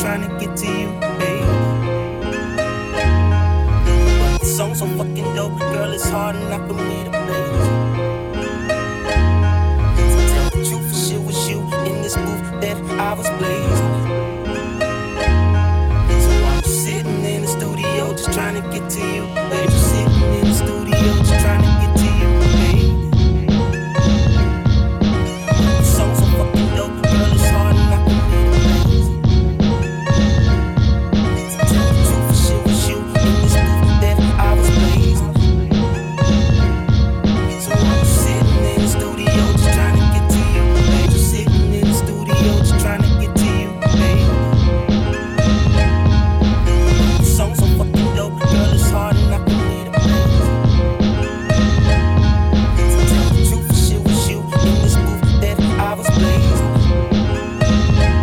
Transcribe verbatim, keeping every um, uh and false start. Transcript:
trying to get to you, baby. But the song's so fucking dope, girl, it's hard enough for me to play. To tell the truth, shit was you in this booth that I was blazing. So I'm sitting in the studio just trying to get to you.